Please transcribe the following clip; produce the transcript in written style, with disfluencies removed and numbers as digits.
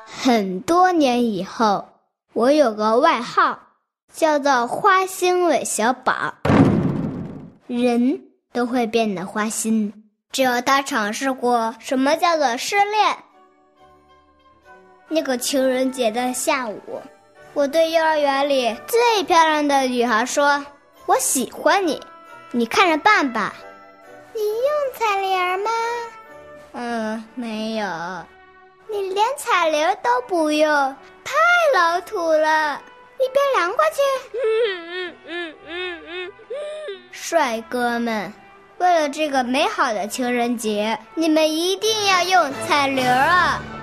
很多年以后，我有个外号，叫做花心韦小宝。人都会变得花心，只有他尝试过什么叫做失恋。那个情人节的下午，我对幼儿园里最漂亮的女孩说：“我喜欢你，你看着办吧。”你用彩铃吗？没有。你连彩铃都不用，太老土了。一边凉快去。帅哥们，为了这个美好的情人节，你们一定要用彩铃啊！